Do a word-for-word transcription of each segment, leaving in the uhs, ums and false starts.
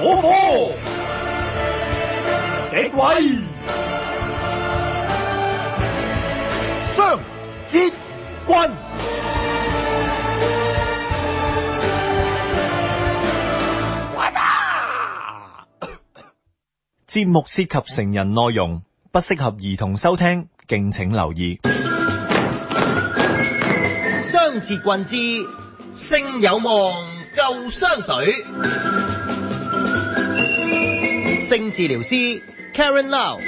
火，極位，雙截棍。 節目涉及成人內容，不適合兒童收聽，敬請留意。 雙截棍之性有望救傷隊，性治療師 Karen Lau。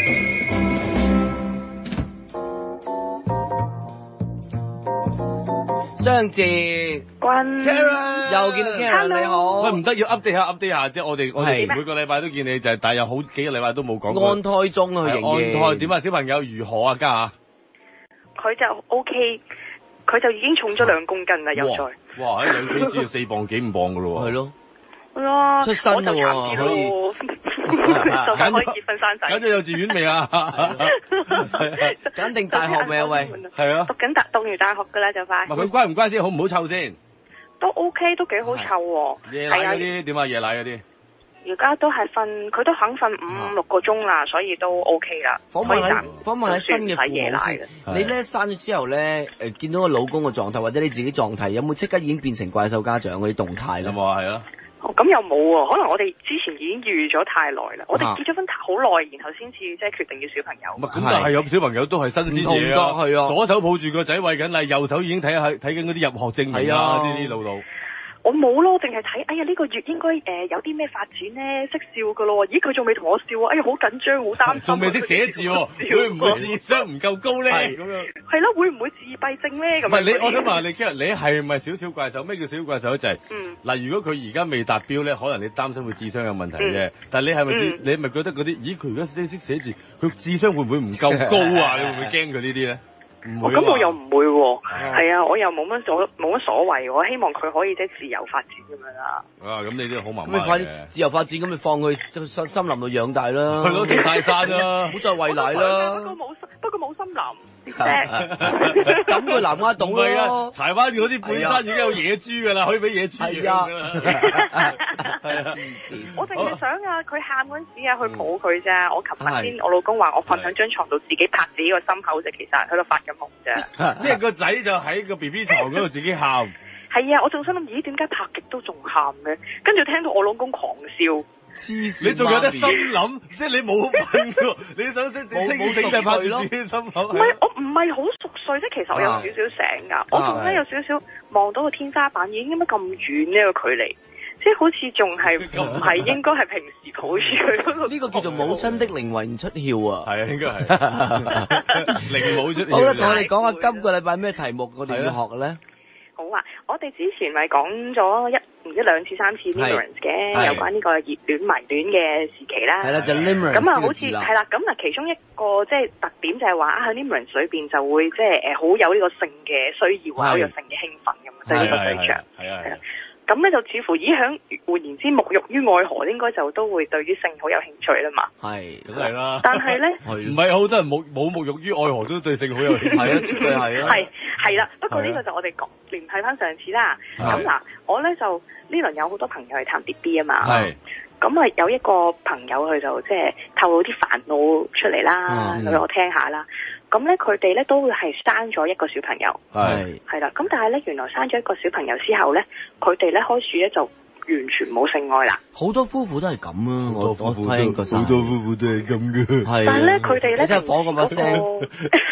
雙截棍 Karen 又見到 Karen 你好。 喂，唔得要 update 下 update 下啫，我哋我哋每個禮拜都見你，就係但係有好幾個禮拜都冇講過。 安胎中啊，佢仍然。 安胎點啊？小朋友如何啊？家下佢就 OK，佢就已經重咗兩公斤啦，又再。 哇！喺兩 K G 要四磅幾五磅噶咯喎。 係咯。 哇！ 出身啦喎，可以。 就可以結婚生仔。 揀咗幼稚園未啊？ 揀定大學未啊？喂， 係啊。 讀緊大讀完大學㗎啦，就快。 唔係佢乖唔乖先？好唔好湊先？ 都 OK，都幾好湊喎。 夜奶嗰啲點啊？夜奶嗰啲。 而家都係瞓，佢都肯瞓五六個鐘啦，所以都 OK 啦。 訪問喺訪問喺新嘅父母先。你咧生咗之後咧，誒見到個老公嘅狀態或者你自己狀態，有冇即刻已經變成怪獸家長嗰啲動態咧？ 有冇啊？係啊。 哦，咁又冇喎，可能我哋之前已經預咗太耐啦。我哋結咗婚好耐，然後先至即係決定要小朋友。 咁但係有小朋友都係新鮮嘢啊！ 係啊， 左手抱住個仔餵緊奶，右手已經睇下睇緊嗰啲入學證明啊！呢啲路路。 我冇咯，淨係睇，哎呀呢、呢個月應該誒、呃、有啲咩發展咧，識笑噶咯喎，咦佢仲未同我笑啊，哎呀好緊張，好擔心， 仲未識寫字喎，會唔會智商唔夠高咧？咁樣係咯，會唔會自閉症咧？咁唔係你，我想問你，今日你係咪少少怪獸？咩叫少少怪獸咧？就係、是，嗯，嗱，如果佢而家未達標咧，可能你擔心佢智商有問題啫、嗯。但係你係咪知？嗯、你係咪覺得嗰啲？咦，佢而家識識寫字，佢智商會唔會唔夠高啊？你會唔會驚佢呢啲咧？ 我咁、哦、我又唔會喎，係啊，我又冇乜所冇乜所謂，我希望佢可以即係自由發展咁樣啦。 啊，咁你都好媽媽嘅。咁你快啲自由發展，咁你放佢森森林度養大啦。 係咯，做大山啦， 唔好再餵奶啦。 不過冇不過冇森林， 咁佢南丫島咯。 柴灣嗰啲半山已經有野豬㗎啦，可以俾野豬養㗎啦。 係啊，我淨係想啊，佢喊嗰陣時啊，去抱佢咋。我琴日先，我老公話我瞓喺張床度，自己拍自己個心口啫，其實喺度發緊夢啫。 即係個仔就喺個 B B 床嗰度自己喊。 係啊，我仲心諗，咦，點解拍極都仲喊嘅？跟住聽到我老公狂笑， 黐線！你仲有得心諗，即係你冇瞓喎，你想識你清醒就拍住自己心口。 唔係，我唔係好熟睡，即係其實我有少少醒㗎。我仲咧有少少望到個天花板，已經點解咁遠呢個距離？即係好似仲係唔係應該係平時抱住佢嗰個？ 呢個叫做母親的靈魂出竅啊！ 係啊，應該係靈母出竅。 好啦，同我哋講下今個禮拜咩題目我哋要學嘅咧？ 好啊！我哋之前咪講咗一唔知兩次三次 limerence 嘅，有關呢個熱戀迷戀嘅時期啦。 係啦，就 limerence 咁啊，好似係啦，咁啊，其中一個即係特點就係話啊，喺 limerence 裏邊就會即係誒好有呢個性嘅需要啊，好有性嘅興奮咁，對呢個對象。係啊係啊。咁咧就似乎咦響換言之，沐浴於愛河應該就都會對於性好有興趣啦嘛。 係， 梗係啦。 但係咧， 唔係好多人冇冇沐浴於愛河都對性好有興趣。 係啊，絕對係啊。 係係啦，不過呢個就我哋講聯繫翻上次啦。咁嗱，我咧就呢輪有好多朋友去探 B B 啊嘛。係。咁啊有一個朋友佢就即係透露啲煩惱出嚟啦，咁、嗯、我聽下啦。咁咧佢哋咧都會係生咗一個小朋友，係係啦。咁但係咧原來生咗一個小朋友之後咧，佢哋咧開始咧就完全冇性愛啦。 好多夫婦都係咁啊， 我我聽過好多夫婦都係咁嘅。 係。 但係咧佢哋咧， 你真係火咁把聲。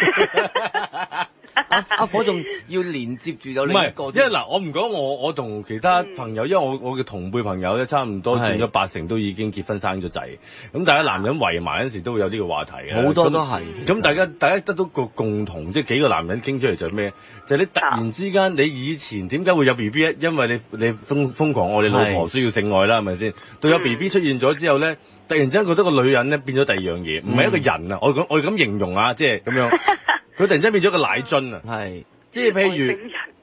阿阿火仲要連接住有另一個， 因為嗱，我唔講我我同其他朋友，嗯、因為我我嘅同輩朋友咧，差唔多佔咗八成都已經結婚生咗仔，咁大家男人圍埋嗰時都會有呢個話題嘅， 好多都係。 咁大家大家得到個共同，即係幾個男人傾出嚟就係咩？就係、是、你突然之間，你以前點解會有 B B 咧？因為你你瘋瘋狂愛你老婆，需要性愛啦，係咪先？到有 B B 出現咗之後咧，突然之間覺得個女人咧變咗第二樣嘢，唔、嗯、係一個人啊！我咁我咁形容啊，即係咁樣。佢突然之間變咗個奶樽啊！係，即係譬如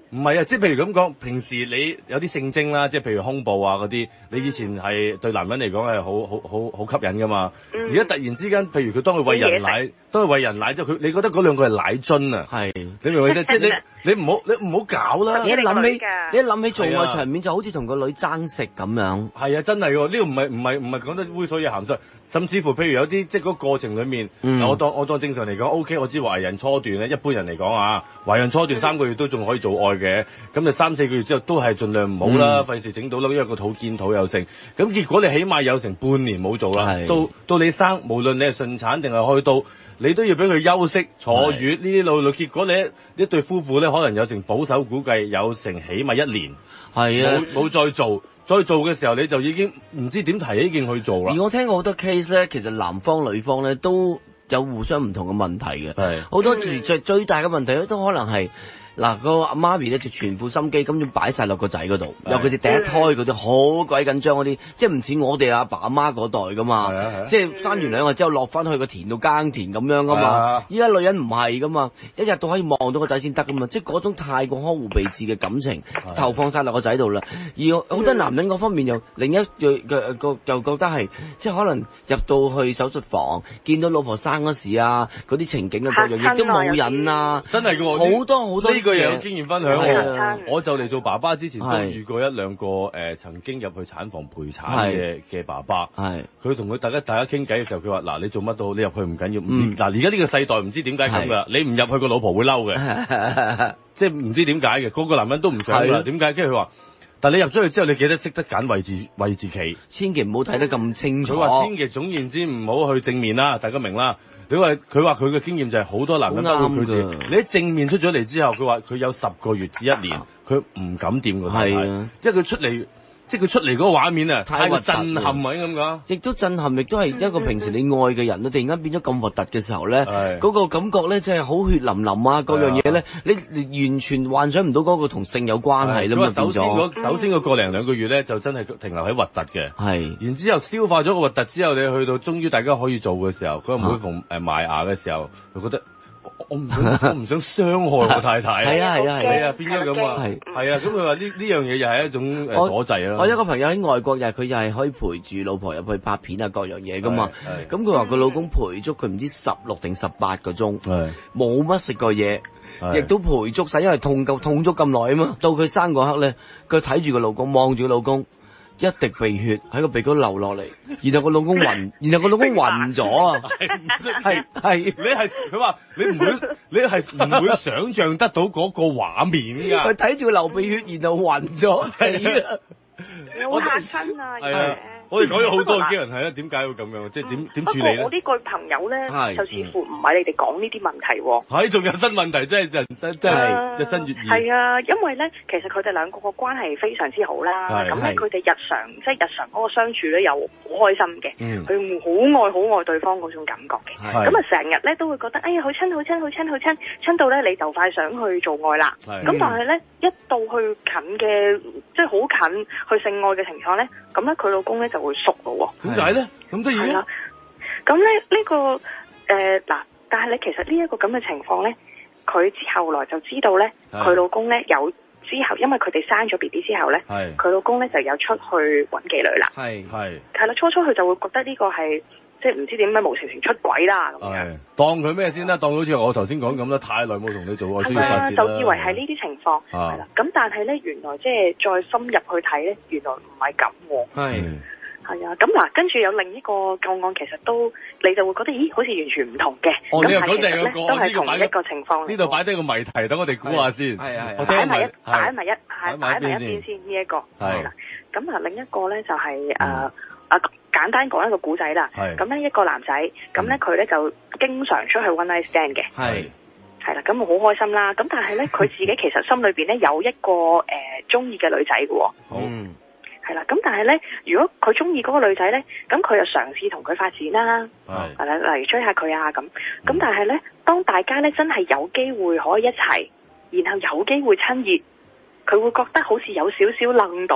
唔係啊，即係譬如咁講，平時你有啲性徵啦，即係譬如胸部啊嗰啲，你以前係對男人嚟講係好好好好吸引噶嘛。而家、嗯、突然之間，譬如佢當佢餵人奶，當佢餵人奶之後，佢你覺得嗰兩個係奶樽啊？係，你明唔明啫？即係你你唔好你唔好搞啦！ 你一諗起你一諗起做愛場面就好似同個女爭食咁樣。係啊，真係喎！呢個唔係唔係唔係講得猥瑣嘢鹹濕，甚至乎譬如有啲即係嗰個過程裡面，嗯、我當我當正常嚟講 O K，我知懷孕初段咧，一般人嚟講啊，懷孕初段三個月都仲可以做愛嘅，咁就三四個月之後都係盡量唔好啦，費事整到啦，因為個肚見肚有剩。咁結果你起碼有成半年冇做啦，到到你生，無論你係順產定係開刀，你都要俾佢休息坐月呢啲路路。結果你一一對夫婦咧，可能有成保守估計有成起碼一年，係啊，冇冇再做，再做嘅時候你就已經唔知點提起勁去做啦。 而我聽過好多 case 咧，其實男方女方咧都有互相唔同嘅問題嘅，係好多最最最大嘅問題咧都可能係。嗱，個阿媽咪咧就全副心機咁樣擺晒落個仔嗰度，尤其是第一胎嗰啲好鬼緊張嗰啲，即係唔似我哋阿爸阿媽嗰代噶嘛，即係生完兩個之後落翻去個田度耕田咁樣噶嘛。依家女人唔係噶嘛，一日到可以望到個仔先得噶嘛，即係嗰種太過呵護備至嘅感情投放晒落個仔度啦。而好多男人嗰方面又另一嘅嘅個又覺得係，即係可能入到去手術房見到老婆生嗰時啊，嗰啲情景啊各樣亦都冇癮啊， 真係嘅好多好多。 呢個有經驗分享喎，我就嚟做爸爸之前都遇過一兩個誒曾經入去產房陪產嘅嘅爸爸，係佢同佢大家大家傾偈嘅時候，佢話嗱，你做乜都好，你入去唔緊要，嗱而家呢個世代唔知點解咁噶，你唔入去個老婆會嬲嘅，即係唔知點解嘅，個個男人都唔想噶，點解？跟住佢話，但係你入咗去之後，你記得識得揀位置位置企， 千祈唔好睇得咁清楚。 佢話千祈總言之唔好去正面啦，大家明啦。你話佢話佢嘅經驗就係好多男人包括佢自己，你喺正面出咗嚟之後，佢話佢有十個月至一年，佢唔敢掂個太太，因為佢出嚟，即係佢出嚟嗰個畫面啊，太過震撼啊，咁講。亦都震撼，亦都係一個平時你愛嘅人，突然間變咗咁核突嘅時候咧，嗰個感覺咧，即係好血淋淋啊，各樣嘢咧，你完全幻想唔到嗰個同性有關係啦嘛，變咗。首先嗰首先個個零兩個月咧，就真係停留喺核突嘅。係。然之後消化咗個核突之後，你去到終於大家可以做嘅時候，佢每逢誒埋牙嘅時候，佢覺得。我唔想，我唔想傷害我太太。係啊係啊係啊，變咗咁啊。係係啊，咁佢話呢呢樣嘢又係一種誒阻滯啦。我有一個朋友喺外國，又係佢又係可以陪住老婆入去拍片啊，各樣嘢噶嘛。咁佢話佢老公陪足佢唔知十六定十八個鐘，冇乜食過嘢，亦都陪足晒，因為痛夠痛足咁耐啊嘛。到佢生嗰刻咧，佢睇住個老公，望住個老公。一滴鼻血喺個鼻哥流落嚟，然後個老公暈，然後個老公暈咗啊！係係，你係佢話你唔會，你係唔會想像得到嗰個畫面㗎。 佢睇住佢流鼻血，然後暈咗死啦！ 好嚇親啊！ 係啊！我哋講咗好多嘅人係啊，點解會咁樣？即係點點處理咧？ 不過我呢個朋友咧，就似乎唔係你哋講呢啲問題喎。 係，仲有新問題，真係人生真係日新月異。 係啊，因為咧，其實佢哋兩個個關係非常之好啦。咁咧，佢哋日常即係日常嗰個相處咧，又好開心嘅。佢好愛好愛對方嗰種感覺嘅。咁啊，成日咧都會覺得，哎呀，好親好親好親好親，親到咧你就快想去做愛啦。咁但係咧，一到去近嘅，即係好近去性愛嘅情況咧，咁咧佢老公咧就會縮咯喎。 點解咧？咁得意啊！ 咁咧呢個誒嗱、呃，但係咧其實呢一個咁嘅情況咧，佢之後來就知道咧，佢老公咧有之後，因為佢哋生咗 B B 之後咧，佢老公咧就有出去揾妓女啦。係係係啦，初初佢就會覺得呢個係即係唔知點解無情情出軌啦咁樣。 當佢咩先啦？當好似我頭先講咁啦，太耐冇同你做愛，需要發泄啦。 就以為係呢啲情況係啦。咁但係咧，原來即係再深入去睇咧，原來唔係咁喎。係。係啊，咁嗱，跟住有另一個個案，其實都你就會覺得，咦，好似完全唔同嘅。 哦，你又講第二個， 都係同一個情況。 呢度擺低個謎題，等我哋估下先。係啊係啊， 擺埋一擺埋一係擺埋一邊先呢一個。係啦，咁啊另一個咧就係誒啊簡單講一個古仔啦。係。咁咧一個男仔，咁咧佢咧就經常出去 one night stand 嘅。係。係啦，咁我好開心啦。咁但係咧，佢自己其實心裏邊咧有一個誒中意嘅女仔嘅喎。好。係啦，咁但係咧，如果佢中意嗰個女仔咧，咁佢又嘗試同佢發展啦，係啦，例如追下佢啊咁。咁但係咧，當大家咧真係有機會可以一齊，然後有機會親熱，佢會覺得好似有少少愣到啦。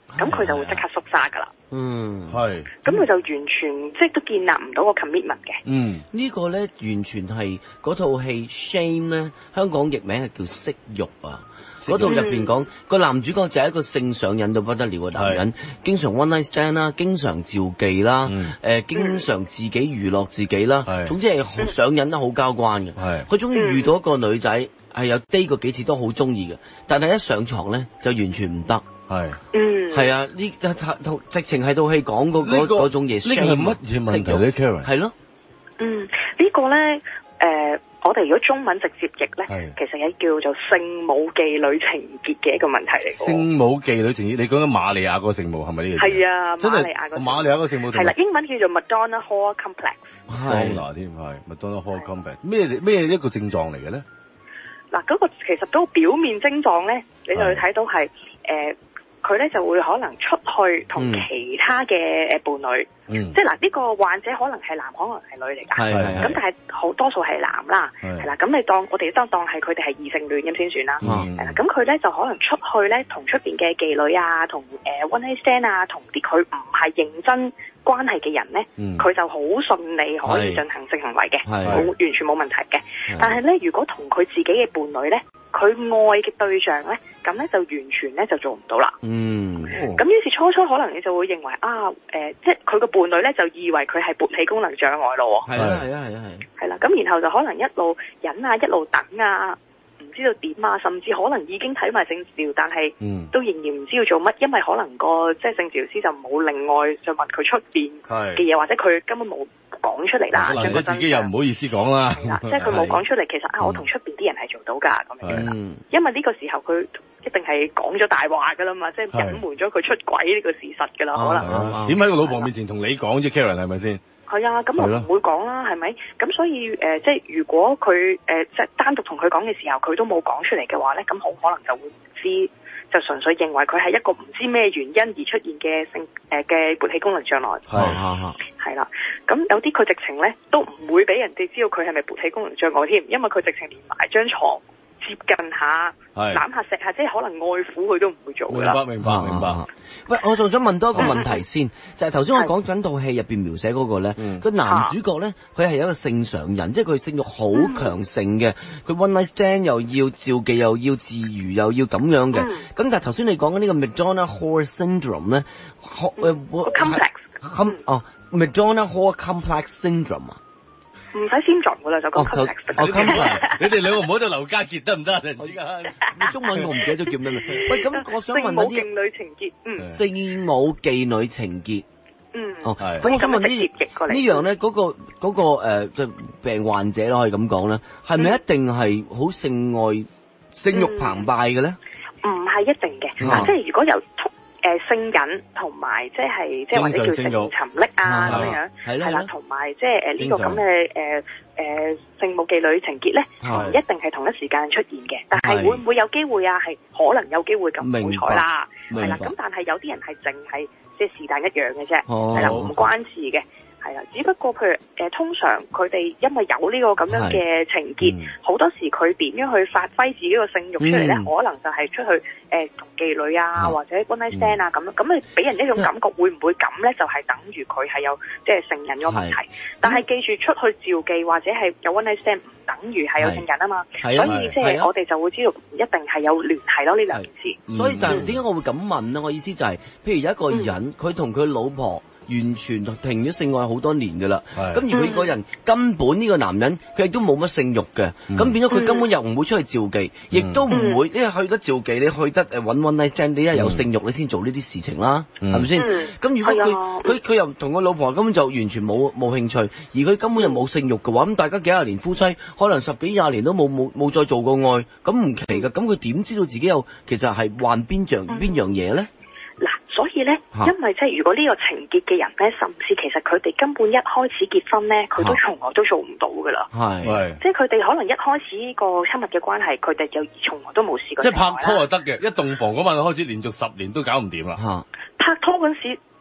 咁佢就會即刻縮沙㗎啦。 嗯， 係。 咁佢就完全即係都建立唔到個 commitment 嘅。 嗯， 呢個咧完全係嗰套戲 Shame 咧，香港譯名係叫色慾啊。嗰度入邊講個男主角就係一個性上癮到不得了嘅男人，經常 one night stand 啦，經常召妓啦，誒、嗯呃，經常自己娛樂自己啦，總之係好上癮得好交關嘅。佢終於遇到一個女仔係有 date 過幾次都好中意嘅，但係一上床咧就完全唔得。係，嗯，係啊，呢套直情係套戲講嗰嗰嗰種嘢。呢個係乜嘢問題咧 Karen？ 係咯， 嗯，這個、呢個咧，誒、呃。我哋如果中文直接譯咧，其實係叫做聖母妓女情結嘅一個問題嚟嘅。 聖母妓女情結，你講緊瑪利亞個聖母係咪呢個？係啊，瑪利亞個瑪利亞個聖母係啦，英文叫做 Madonna Whore Complex。 Madonna 添係 Madonna Whore Complex，咩咩一個症狀嚟嘅咧？ 嗱，嗰個其實都表面症狀咧，你就會睇到係誒。佢咧就會可能出去同其他嘅誒伴侶，嗯、即係嗱呢個患者可能係男，可能係女嚟㗎，咁但係好多數係男啦，係啦，咁你當我哋都當係佢哋係異性戀咁先算啦，係啦，咁佢咧就可能出去咧同出邊嘅妓女啊，同誒 one night stand 啊，同啲佢唔係認真關係嘅人咧，佢、嗯、就好順利可以進行性行為嘅，冇完全冇問題嘅。但係咧，如果同佢自己嘅伴侶咧，佢愛嘅對象咧，咁咧就完全咧就做唔到啦。嗯，咁於是初初可能你就會認為啊，誒、呃，即係佢個伴侶咧就以為佢係勃起功能障礙咯。係啊係啊係啊係。係啦，咁然後就可能一路忍啊，一路等啊。唔知道點啊，甚至可能已經睇埋性治療，但係都仍然唔知要做乜，因為可能個即係性治療師就冇另外再問佢出邊嘅嘢，或者佢根本冇講出嚟啦。 或者自己又唔好意思講啦， 即係佢冇講出嚟。其實啊，我同出邊啲人係做到㗎咁樣啦。因為呢個時候佢一定係講咗大話㗎啦嘛，即係隱瞞咗佢出軌呢個事實㗎啦，可能。 點喺個老婆面前同你講啫 ，Karen 係咪先？ 係啊，咁我唔會講啦，係咪？咁所以誒、呃，即係如果佢誒、呃、即係單獨同佢講嘅時候，佢都冇講出嚟嘅話咧，咁好可能就會知，就純粹認為佢係一個唔知咩原因而出現嘅性誒嘅勃起功能障礙。係係係啦，咁有啲佢直情咧都唔會俾人哋知道佢係咪勃起功能障礙添，因為佢直情連埋張床接近下、攬下、錫下，即係可能愛撫佢都唔會做㗎啦。 明白明白明白。 喂，我仲想問多一個問題先，就係頭先我講緊套戲入邊描寫嗰個咧，個男主角咧，佢係一個性上癮，即係佢性慾好強盛嘅，佢 one night stand 又要召妓又要自娛又要咁樣嘅。咁但係頭先你講緊呢個 Madonna Whore Syndrome 咧，誒 complex， 哦 Madonna Whore Complex Syndrome 啊。 唔使先進噶啦，就講 complex。 哦 complex，你哋兩個唔好就劉家傑得唔得？突然之間， 中文我唔記得咗叫咩名。喂，咁我想問下啲聖母妓女情結，嗯， 聖母妓女情結， 嗯， 哦，咁我想問呢呢樣咧，嗰個嗰個誒即係病患者咯，可以咁講咧，係咪一定係好性愛性慾澎湃嘅咧？ 唔係一定嘅，嗱，即係如果有。誒性癮同埋即係即係或者叫性沉溺啊咁樣，係啦，同埋即係誒呢個咁嘅誒誒聖母妓女情結咧，唔一定係同一時間出現嘅，但係會唔會有機會啊？係可能有機會咁好彩啦，係啦，咁但係有啲人係淨係即係是但一樣嘅啫，係啦，唔關事嘅。係啦，只不過譬如誒、呃，通常佢哋因為有呢個咁樣嘅情結，好、嗯、多時佢點樣去發揮自己個性慾出嚟咧、嗯？可能就係出去誒同妓女啊，啊或者 one night stand 啊咁樣，咁你俾人一種感覺，會唔會咁咧？就係、是、等於佢係有即係性癮嘅問題。但係記住，出去召妓或者係有 one night stand，唔等於係有性癮啊嘛。所以即係我哋就會知道，唔一定係有聯繫咯呢兩件事。 所以但係點解我會咁問咧？我意思就係、是，譬如有一個人，佢同佢老婆。完全停咗性愛好多年㗎啦，咁而佢個人根本呢個男人佢亦都冇乜性慾嘅，咁、嗯、變咗佢根本又唔會出去召妓，亦、嗯、都唔會，因為去得召妓，你去得誒揾 one night stand，你一有性慾你先做呢啲事情啦，係咪先？咁如果佢佢佢又同個老婆根本就完全冇冇興趣，而佢根本又冇性慾嘅話，咁大家幾廿年夫妻，可能十幾廿年都冇冇冇再做過愛，咁唔奇㗎，咁佢點知道自己有其實係患邊樣邊樣嘢咧？ 嗱，所以咧，因為即係如果呢個情結嘅人咧，甚至其實佢哋根本一開始結婚咧，佢都從來都做唔到噶啦。係，即係佢哋可能一開始呢個親密嘅關係，佢哋就從來都冇試過。 即係拍拖就得嘅，一洞房嗰晚開始，連續十年都搞唔掂啦。嚇， 拍拖嗰陣時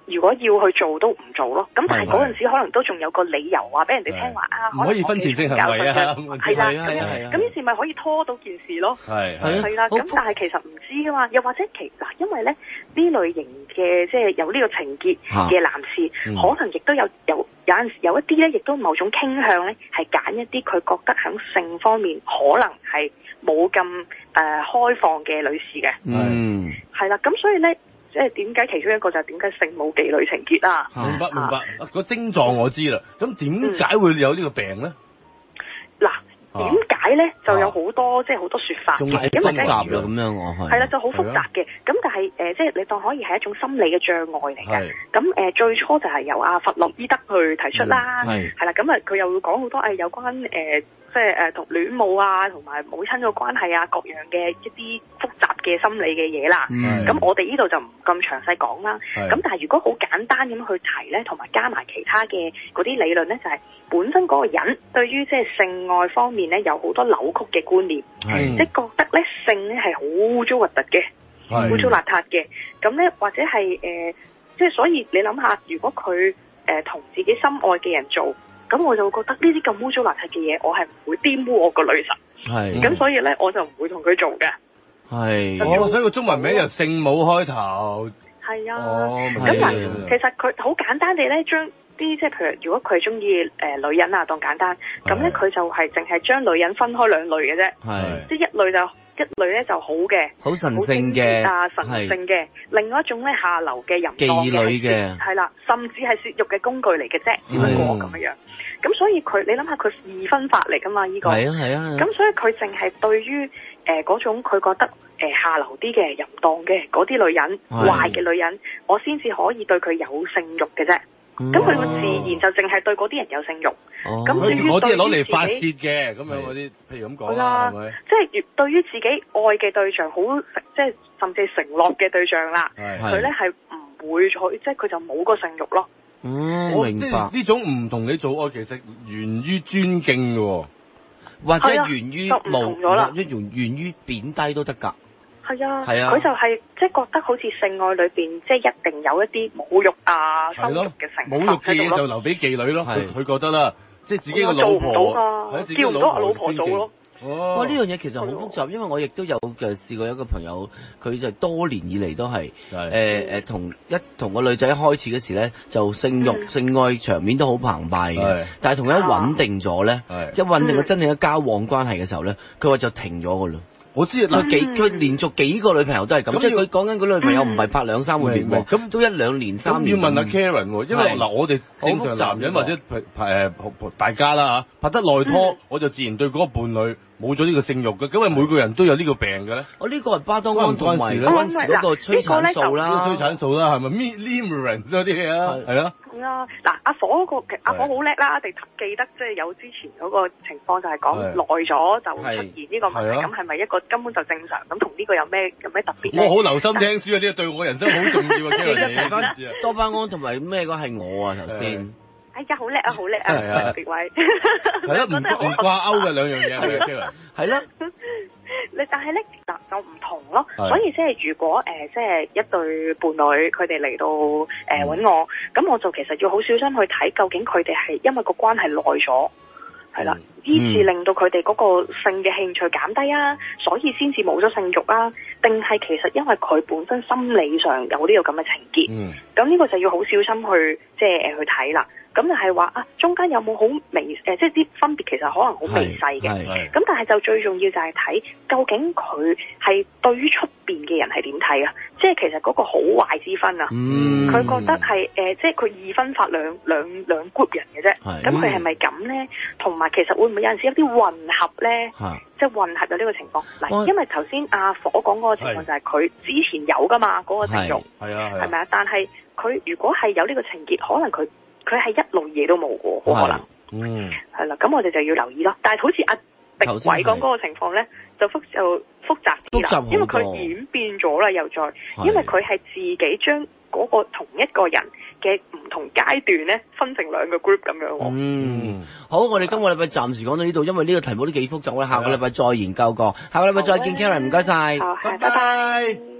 如果要去做都唔做咯，咁但係嗰陣時可能都仲有個理由話俾人哋聽話啊， 唔可以婚前性行為啊， 係啦，咁咁於是咪可以拖到件事咯，係係啦，咁但係其實唔知噶嘛，又或者其嗱，因為咧呢類型嘅即係有呢個情結嘅男士，可能亦都有有有陣時有一啲咧，亦都某種傾向咧，係揀一啲佢覺得喺性方面可能係冇咁誒開放嘅女士嘅， 嗯，係啦，咁所以咧。即係點解其中一個就係點解性冇妓女情結啦？ 明白明白，個症狀我知啦。咁點解會有呢個病咧？ 嗱、嗯，點解咧就有好多、啊、即係好多説法嘅，因為複雜啦咁樣我係係啦，就好複雜嘅。咁但係誒、呃，即係你當可以係一種心理嘅障礙嚟嘅。咁誒、呃，最初就係由阿弗洛伊德去提出啦，係係啦。咁啊，佢又會講好多誒有關誒。呃即係誒同戀母啊，同埋母親個關係啊，各樣嘅一啲複雜嘅心理嘅嘢啦。咁、嗯、我哋呢度就唔咁詳細講啦。咁但係如果好簡單咁去提咧，同埋加埋其他嘅嗰啲理論咧，就係、是、本身嗰個人對於即係性愛方面咧有好多扭曲嘅觀念，即係覺得咧性咧係好污糟核突嘅，污糟邋遢嘅。咁咧或者係誒、呃，即係所以你諗下，如果佢誒同自己心愛嘅人做。咁我就會覺得呢啲咁污糟邋遢嘅嘢，我係唔會玷污我個女神。係。咁所以咧，我就唔會同佢做嘅。係。 哦，所以個中文名就聖母開頭。 係啊。 哦，明白。咁嗱，其實佢好簡單地咧，將啲即係譬如，如果佢係中意誒女人啊，當簡單，咁咧佢就係淨係將女人分開兩類嘅啫。係。即係一類就一類咧就好嘅，好神聖嘅啊，神聖嘅。另外一種咧下流嘅淫蕩嘅，妓女嘅，係啦，甚至係泄欲嘅工具嚟嘅啫，只不過咁樣樣。咁所以佢，你諗下佢二分法嚟噶嘛？呢、這個係啊係啊。咁、啊、所以佢淨係對於誒嗰種佢覺得誒、呃、下流啲嘅淫蕩嘅嗰啲女人，壞嘅女人，我先至可以對佢有性欲嘅啫。咁佢個自然就淨係對嗰啲人有性欲。哦。咁至於嗰啲係攞嚟發泄嘅，咁樣嗰啲，譬如咁講啦，係咪？即係越對於自己愛嘅對象，好即係甚至承諾嘅對象啦，佢咧係唔會再，即係佢就冇個性欲咯。 嗯，我明白。呢種唔同你做愛，其實源於尊敬嘅， 或者源於無，或者源源於貶低都得㗎。 係啊，係啊，佢就係即係覺得好似性愛裏邊，即係一定有一啲侮辱啊、羞辱嘅成分。 侮辱嘅嘢就留俾妓女咯，佢佢覺得啦，即係自己個老婆，係自己個老婆尊敬。 哦，哇！呢樣嘢其實好複雜，因為我亦都有嘅試過一個朋友，佢就多年以嚟都係誒誒同一同個女仔開始嗰時咧，就性慾、嗯、性愛場面都好澎湃嘅，但係同佢一穩定咗咧，一穩定咗真正嘅交往關係嘅時候咧，佢話就停咗噶啦。我知啊，佢幾佢連續幾個女朋友都係咁，即係佢講緊嗰女朋友唔係拍兩三個月喎，咁都一兩年三年。 要問下 Karen 喎，因為嗱我哋正常男人或者誒大家啦嚇，拍得耐拖，我就自然對嗰個伴侶冇咗呢個性慾嘅，咁啊每個人都有呢個病嘅咧。 我呢個係巴當安同埋嗰陣時嗰個催產素啦， 催產素啦，係咪 Limerin 嗰啲嘢啊？係啊。 係啊，嗱阿火嗰個阿火好叻啦，定記得即係有之前嗰個情況就係講耐咗就出現呢個問題，咁係咪一個根本就正常？咁同呢個有咩有咩特別咧？ 我好留心聽書啊，呢個對我人生好重要啊。 記得提翻多巴胺同埋咩嗰係我啊頭先。 哎呀，好叻啊，好叻啊，各位。 係咯，唔唔掛鈎嘅兩樣嘢係嘅，係啦。你但係咧嗱就唔同咯，所以即係如果誒、呃、即係一對伴侶佢哋嚟到誒揾、呃、我，咁我就其實要好小心去睇究竟佢哋係因為個關係耐咗，係啦，以致令到佢哋嗰個性嘅興趣減低啊，所以先至冇咗性慾啊，定係其實因為佢本身心理上有呢個咁嘅情結，咁呢、嗯、個就要好小心去即係誒去睇啦。咁就係話啊，中間有冇好微誒、呃，即係啲分別其實可能好微細嘅。咁但係就最重要就係睇究竟佢係對於出邊嘅人係點睇啊？即係其實嗰個好壞之分啊。佢、嗯、覺得係誒、呃，即係佢二分法兩兩兩 group 人嘅啫。咁佢係咪咁咧？同埋其實會唔會有陣時有啲混合咧？即係混合有呢個情況。嗱，因為頭先阿火講嗰個情況就係佢之前有噶嘛，嗰、嗰個情慾係啊，係咪啊？但係佢如果係有呢個情結，可能佢。佢係一路嘢都冇嘅，好可能，嗯，係啦，咁我哋就要留意咯。但係好似阿迪偉講嗰個情況咧，就複就複雜啲啦，因為佢演變咗啦，又再，因為佢係自己將嗰個同一個人嘅唔同階段咧，分成兩個 group 咁樣。 嗯，好，我哋今個禮拜暫時講到呢度，因為呢個題目都幾複雜，我哋下個禮拜再研究過，下個禮拜再見 Karen，唔該晒， 好，拜拜。